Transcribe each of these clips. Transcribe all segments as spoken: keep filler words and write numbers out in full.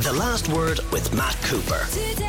The Last Word with Matt Cooper.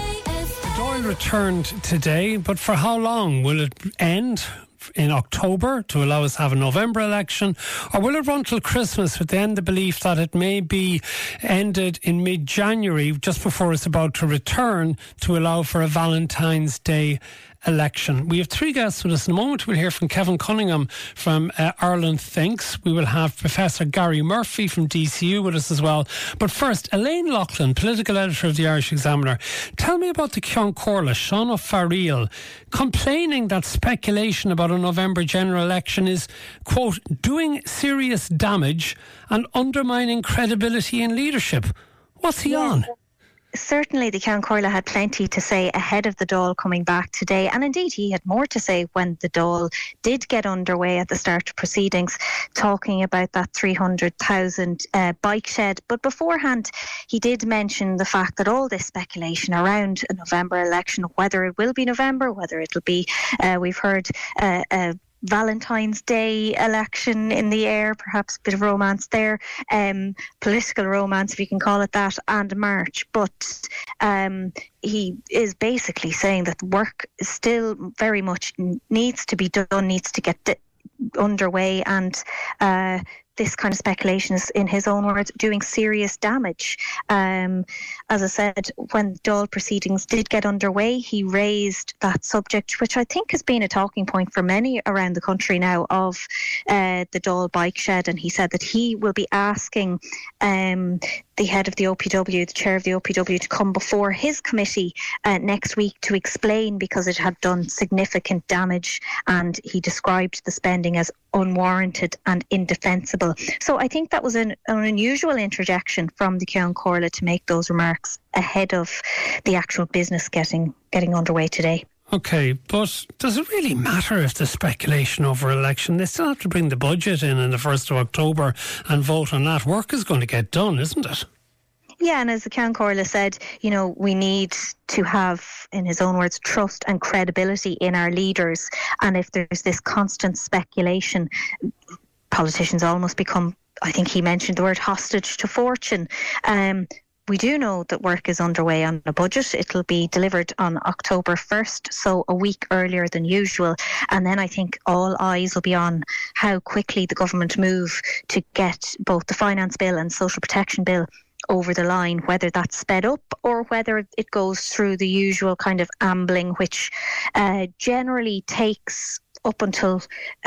Dáil returned today, but for how long? Will it end in October to allow us to have a November election, or will it run till Christmas with then the belief that it may be ended in mid-January, just before it's about to return, to allow for a Valentine's Day election? We have three guests with us in a moment. We'll hear from Kevin Cunningham from uh, Ireland Thinks. We will have Professor Gary Murphy from D C U with us as well. But first, Elaine Loughlin, political editor of the Irish Examiner. Tell me about the Ceann Comhairle, Sean O'Farrell, complaining that speculation about a November general election is, quote, doing serious damage and undermining credibility in leadership. What's he yeah. on? Certainly the Ceann Comhairle had plenty to say ahead of the Dáil coming back today, and indeed he had more to say when the Dáil did get underway at the start of proceedings, talking about that three hundred thousand uh, bike shed. But beforehand he did mention the fact that all this speculation around a November election, whether it will be November, whether it'll be, uh, we've heard uh, uh, Valentine's Day election in the air, perhaps a bit of romance there, um, political romance if you can call it that, and March. But um, he is basically saying that work still very much needs to be done, needs to get d- underway, and uh, this kind of speculation is, in his own words, doing serious damage. Um, as I said, when Dáil proceedings did get underway, he raised that subject, which I think has been a talking point for many around the country now, of uh, the Dáil bike shed. And he said that he will be asking um, the head of the O P W, the chair of the O P W, to come before his committee uh, next week to explain, because it had done significant damage, and he described the spending as unwarranted and indefensible. So I think that was an, an unusual interjection from the Ceann Comhairle to make those remarks ahead of the actual business getting getting underway today. OK, but does it really matter if there's speculation over election? They still have to bring the budget in on the first of October and vote on that. Work is going to get done, isn't it? Yeah, and as the Ceann Comhairle said, you know, we need to have, in his own words, trust and credibility in our leaders. And if there's this constant speculation, politicians almost become, I think he mentioned the word, hostage to fortune. Um, we do know that work is underway on a budget. It'll be delivered on October first, so a week earlier than usual. And then I think all eyes will be on how quickly the government move to get both the finance bill and social protection bill over the line, whether that's sped up or whether it goes through the usual kind of ambling, which uh, generally takes up until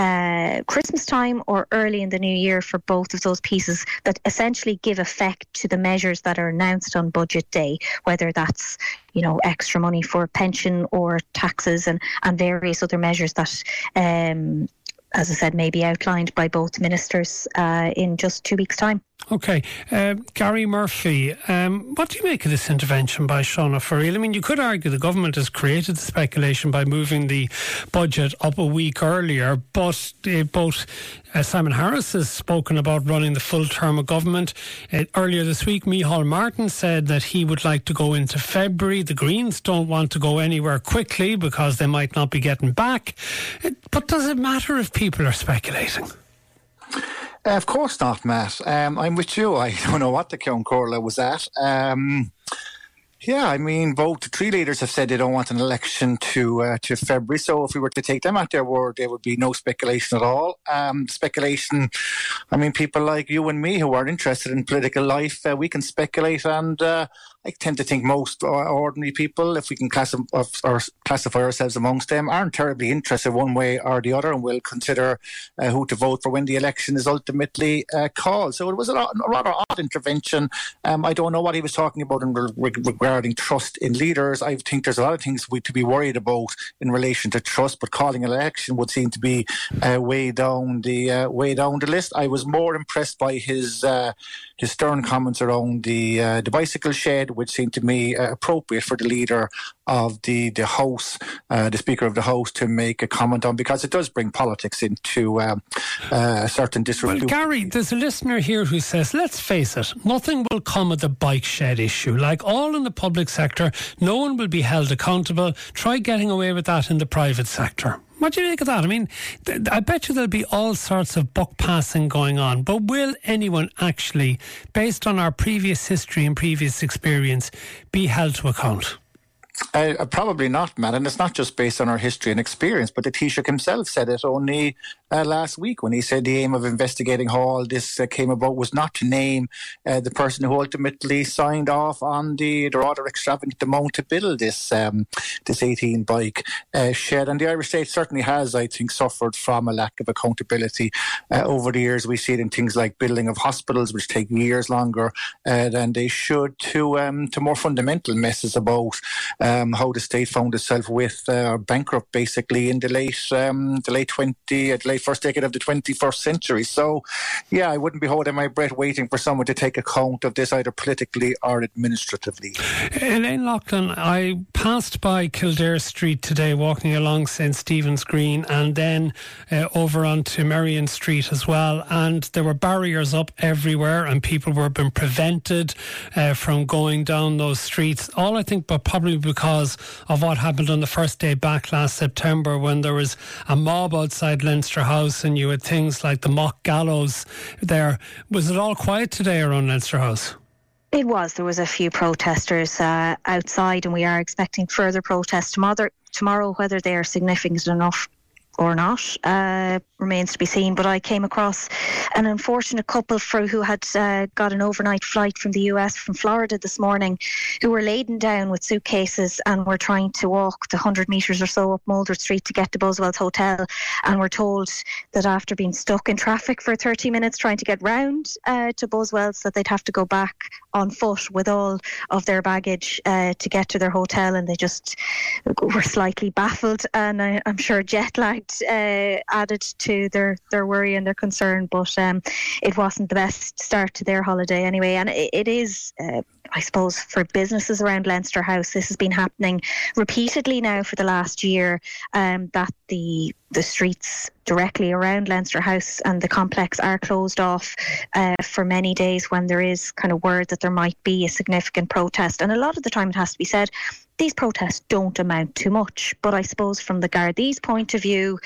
uh, Christmas time or early in the new year for both of those pieces that essentially give effect to the measures that are announced on budget day, whether that's, you know, extra money for pension or taxes and, and various other measures that um, as I said, may be outlined by both ministers uh, in just two weeks' time. OK. Uh, Gary Murphy, um, what do you make of this intervention by Sean O'Farrell? I mean, you could argue the government has created the speculation by moving the budget up a week earlier, but uh, both uh, Simon Harris has spoken about running the full term of government. Uh, earlier this week, Micheál Martin said that he would like to go into February. The Greens don't want to go anywhere quickly because they might not be getting back. Uh, but does it matter if people are speculating? Uh, of course not, Matt. Um, I'm with you. I don't know what the Ceann Comhairle was at. Um, yeah, I mean, both the three leaders have said they don't want an election to uh, to February. So if we were to take them at their word, there would be no speculation at all. Um, speculation, I mean, people like you and me who are interested in political life, uh, we can speculate, and uh, I tend to think most ordinary people, if we can class- or classify ourselves amongst them, aren't terribly interested one way or the other, and will consider uh, who to vote for when the election is ultimately uh, called. So it was a, lot, a rather odd intervention. Um, I don't know what he was talking about in re- regarding trust in leaders. I think there's a lot of things we to be worried about in relation to trust, but calling an election would seem to be uh, way down the uh, way down the list. I was more impressed by his uh, his stern comments around the uh, the bicycle shed, which seemed to me uh, appropriate for the leader of the, the House, uh, the Speaker of the House, to make a comment on, because it does bring politics into um, uh, a certain disrepute. Well, Gary, there's a listener here who says, let's face it, nothing will come of the bike shed issue. Like all in the public sector, no one will be held accountable. Try getting away with that in the private sector. What do you think of that? I mean, th- I bet you there'll be all sorts of buck passing going on, but will anyone actually, based on our previous history and previous experience, be held to account? Uh, probably not, Matt. And it's not just based on our history and experience, but the Taoiseach himself said it only uh, last week when he said the aim of investigating how all this uh, came about was not to name uh, the person who ultimately signed off on the, the rather extravagant amount to build this um, this eighteen bike uh, shed. And the Irish state certainly has, I think, suffered from a lack of accountability uh, over the years. We see it in things like building of hospitals, which take years longer uh, than they should, to um, to more fundamental messes about Um, how the state found itself with uh, bankrupt basically in the late um, the late twenty, uh, the late first decade of the twenty-first century. So, yeah, I wouldn't be holding my breath waiting for someone to take account of this either politically or administratively. Elaine Loughlin, I passed by Kildare Street today, walking along Saint Stephen's Green, and then uh, over onto Merrion Street as well. And there were barriers up everywhere, and people were being prevented uh, from going down those streets. All I think, but probably because of what happened on the first day back last September, when there was a mob outside Leinster House and you had things like the mock gallows there. Was it all quiet today around Leinster House? It was. There was a few protesters uh, outside, and we are expecting further protests tomorrow, tomorrow whether they are significant enough or not uh, remains to be seen. But I came across an unfortunate couple for, who had uh, got an overnight flight from the U S from Florida this morning, who were laden down with suitcases and were trying to walk the one hundred metres or so up Mulder Street to get to Buswell's Hotel, and were told that after being stuck in traffic for thirty minutes trying to get round uh, to Buswell's, that they'd have to go back on foot with all of their baggage uh, to get to their hotel, and they just were slightly baffled, and I, I'm sure jet lagged uh, added to their, their worry and their concern. But um, it wasn't the best start to their holiday anyway, and it, it is uh, I suppose for businesses around Leinster House, this has been happening repeatedly now for the last year, um, that the the streets directly around Leinster House and the complex are closed off uh, for many days when there is kind of word that there might be a significant protest. And a lot of the time, it has to be said, these protests don't amount to much. But I suppose from the Gardaí's point of view,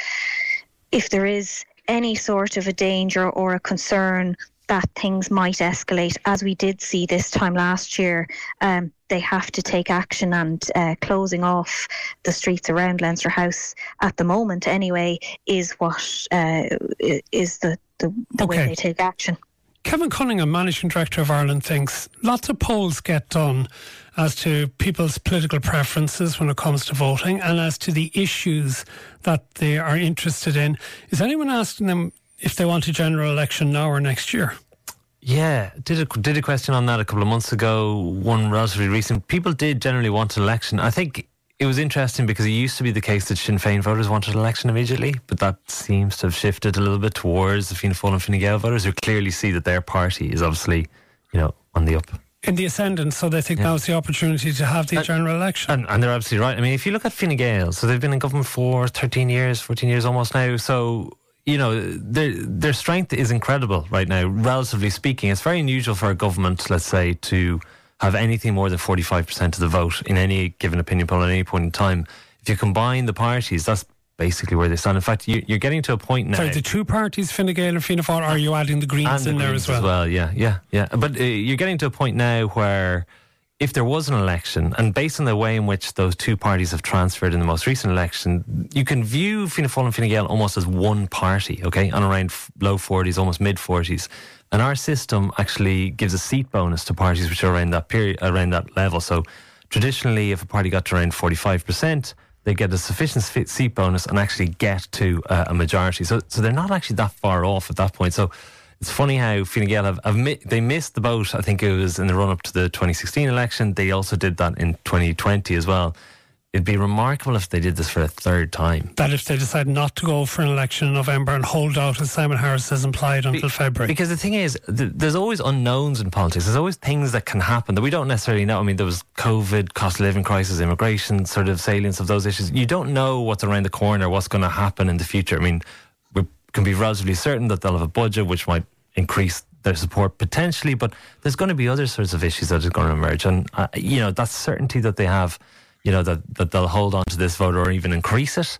if there is any sort of a danger or a concern that things might escalate, as we did see this time last year, um, they have to take action, and uh, closing off the streets around Leinster House at the moment anyway is what uh, is the, the, the okay. way they take action. Kevin Cunningham, Managing Director of Ireland Thinks, lots of polls get done as to people's political preferences when it comes to voting and as to the issues that they are interested in. Is anyone asking them if they want a general election now or next year? Yeah, did a, did a question on that a couple of months ago, one relatively recent. People did generally want an election. I think it was interesting because it used to be the case that Sinn Féin voters wanted an election immediately, but that seems to have shifted a little bit towards the Fianna Fáil and Fine Gael voters, who clearly see that their party is obviously, you know, on the up. In the ascendant, so they think yeah. now's the opportunity to have the and, general election. And, and they're absolutely right. I mean, if you look at Fine Gael, so they've been in government for thirteen years, fourteen years almost now, so you know, their their strength is incredible right now, relatively speaking. It's very unusual for a government, let's say, to have anything more than forty-five percent of the vote in any given opinion poll at any point in time. If you combine the parties, that's basically where they stand. In fact, you, you're getting to a point now... Sorry, the two parties, Fine Gael and Fianna Fáil, or are you adding the Greens the in Greens there as well? as well, yeah, yeah, yeah. But uh, you're getting to a point now where if there was an election, and based on the way in which those two parties have transferred in the most recent election, you can view Fianna Fáil and Fine Gael almost as one party, okay, on around low forties, almost mid forties. And our system actually gives a seat bonus to parties which are around that period, around that level. So traditionally, if a party got to around forty-five percent, they get a sufficient seat bonus and actually get to uh, a majority. So, so they're not actually that far off at that point. So it's funny how Fine Gael have, have mi- they missed the boat. I think it was in the run up to the twenty sixteen election. They also did that in twenty twenty as well. It'd be remarkable if they did this for a third time. That if they decide not to go for an election in November and hold out, as Simon Harris has implied, until Be- February. Because the thing is, th- there's always unknowns in politics. There's always things that can happen that we don't necessarily know. I mean, there was COVID, cost of living crisis, immigration, sort of salience of those issues. You don't know what's around the corner, what's going to happen in the future. I mean, we can be relatively certain that they'll have a budget which might increase their support potentially, but there's going to be other sorts of issues that are going to emerge. And, uh, you know, that certainty that they have, you know, that, that they'll hold on to this vote or even increase it,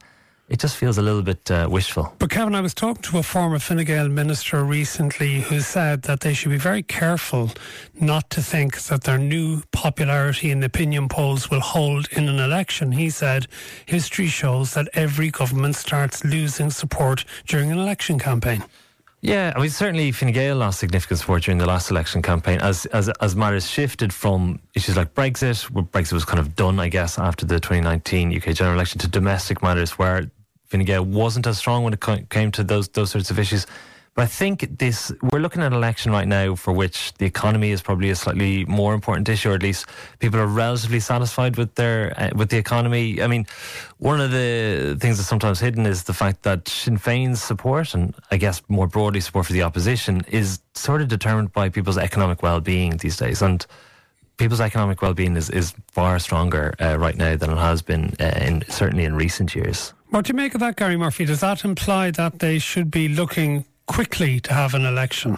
it just feels a little bit uh, wishful. But Kevin, I was talking to a former Fine Gael minister recently who said that they should be very careful not to think that their new popularity in opinion polls will hold in an election. He said history shows that every government starts losing support during an election campaign. Yeah, I mean, certainly Fine Gael lost significant support during the last election campaign as as as matters shifted from issues like Brexit, where Brexit was kind of done, I guess, after the twenty nineteen U K general election, to domestic matters where Fine Gael wasn't as strong when it came to those those sorts of issues. But I think this, we're looking at an election right now for which the economy is probably a slightly more important issue, or at least people are relatively satisfied with their uh, with the economy. I mean, one of the things that's sometimes hidden is the fact that Sinn Féin's support, and I guess more broadly support for the opposition, is sort of determined by people's economic well-being these days. And people's economic well-being is, is far stronger uh, right now than it has been, uh, in, certainly in recent years. What do you make of that, Gary Murphy? Does that imply that they should be looking quickly to have an election?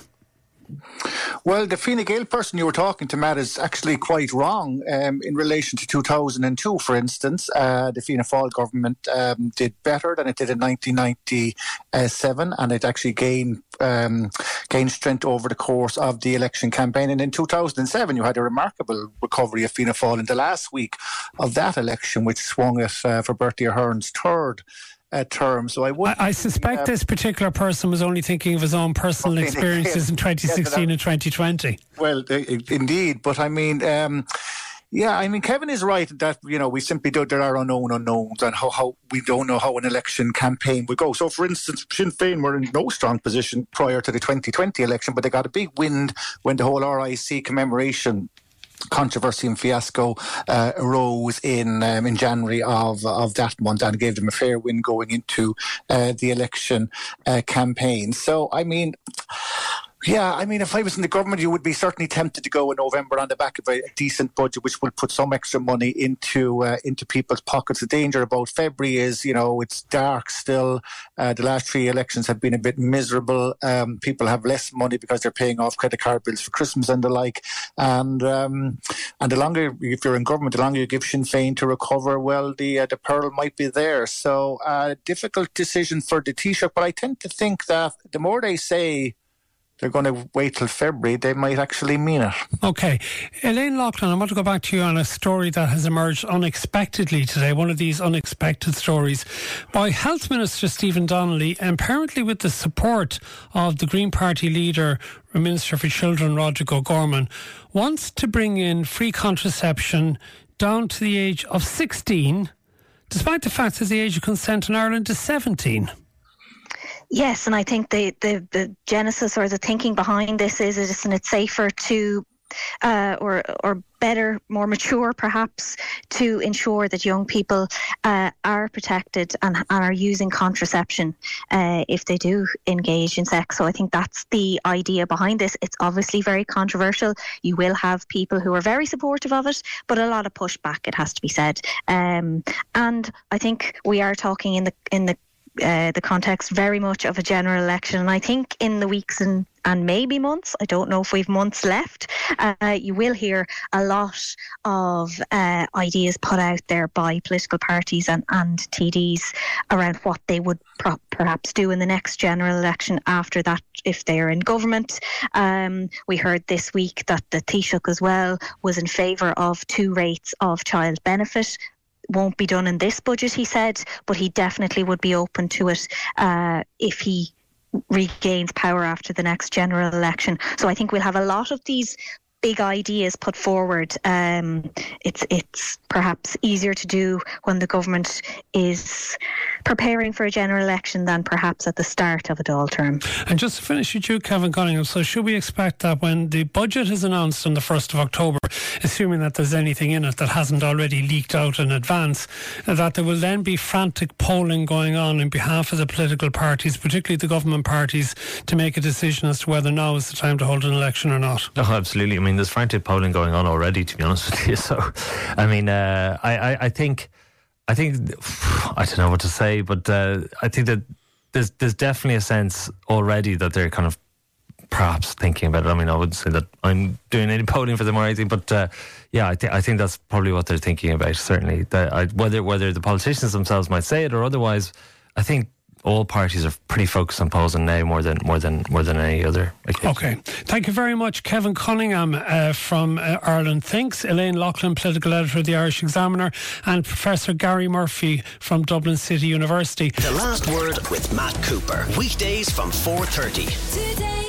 Well, the Fine Gael person you were talking to, Matt, is actually quite wrong um, in relation to two thousand two, for instance. Uh, the Fianna Fáil government um, did better than it did in nineteen ninety-seven, and it actually gained um, gained strength over the course of the election campaign. And in two thousand seven, you had a remarkable recovery of Fianna Fáil in the last week of that election, which swung it uh, for Bertie Ahern's third Uh, term. So I would. I, I suspect uh, this particular person was only thinking of his own personal okay, experiences in twenty sixteen yeah, and twenty twenty. Well, uh, indeed, but I mean, um, yeah, I mean, Kevin is right that, you know, we simply do, there are unknown unknowns, and how, how we don't know how an election campaign would go. So, for instance, Sinn Féin were in no strong position prior to the twenty twenty election, but they got a big wind when the whole R I C commemoration controversy and fiasco uh, arose in um, in January of of that month, and gave them a fair wind going into uh, the election uh, campaign. So, I mean, yeah, I mean, if I was in the government, you would be certainly tempted to go in November on the back of a decent budget, which will put some extra money into uh, into people's pockets. The danger about February is, you know, it's dark still. Uh, the last three elections have been a bit miserable. Um, people have less money because they're paying off credit card bills for Christmas and the like. And um, and the longer, if you're in government, the longer you give Sinn Féin to recover, well, the uh, the peril might be there. So, uh, difficult decision for the Taoiseach. But I tend to think that the more they say they're going to wait till February, they might actually mean it. OK. Elaine Loughlin, I want to go back to you on a story that has emerged unexpectedly today, one of these unexpected stories, by Health Minister Stephen Donnelly, apparently with the support of the Green Party leader, Minister for Children, Roderick O'Gorman, wants to bring in free contraception down to the age of sixteen, despite the fact that the age of consent in Ireland is seventeen. Yes, and I think the, the, the genesis or the thinking behind this is, isn't it safer to, uh, or or better, more mature perhaps, to ensure that young people uh, are protected and, and are using contraception uh, if they do engage in sex. So I think that's the idea behind this. It's obviously very controversial. You will have people who are very supportive of it, but a lot of pushback, it has to be said. Um, and I think we are talking in the in the Uh, the context very much of a general election, and I think in the weeks and, and maybe months, I don't know if we've months left, uh, you will hear a lot of uh, ideas put out there by political parties and, and T Ds around what they would pro- perhaps do in the next general election after that if they are in government. Um, we heard this week that the Taoiseach as well was in favour of two rates of child benefit. Won't be done in this budget, he said, but he definitely would be open to it uh, if he regains power after the next general election. So I think we'll have a lot of these big ideas put forward. Um, it's it's perhaps easier to do when the government is preparing for a general election than perhaps at the start of a Dáil term. And just to finish with you, Kevin Cunningham, so should we expect that when the budget is announced on the first of October, assuming that there's anything in it that hasn't already leaked out in advance, that there will then be frantic polling going on in behalf of the political parties, particularly the government parties, to make a decision as to whether now is the time to hold an election or not? Oh, absolutely. I mean, there's frantic polling going on already, to be honest with you. So, I mean, uh, I, I, I think, I think, I don't know what to say, but uh, I think that there's there's definitely a sense already that they're kind of perhaps thinking about it. I mean, I wouldn't say that I'm doing any polling for them or anything, but uh, yeah, I think I think that's probably what they're thinking about. Certainly, that I, whether whether the politicians themselves might say it or otherwise, I think all parties are pretty focused on posing now more than more than more than any other occasion. Okay, thank you very much, Kevin Cunningham uh, from uh, Ireland Thinks, Elaine Loughlin, political editor of the Irish Examiner, and Professor Gary Murphy from Dublin City University. The Last Word with Matt Cooper, weekdays from four thirty. Today.